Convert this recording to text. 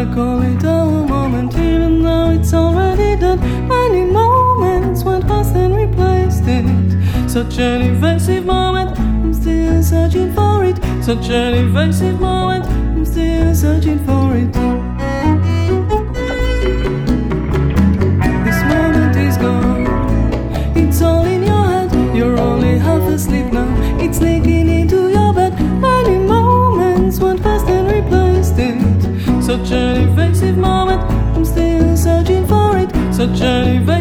I call it our moment, even though it's already done. Many moments went past and replaced it. Such an evasive moment, I'm still searching for it. Such an evasive moment, I'm still searching for it. This moment is gone, it's all in your head. You're only half asleep now, it's sneaking into your bed. Many moments went past and replaced it. Such an evasive moment, I'm still searching for it. Such an evasive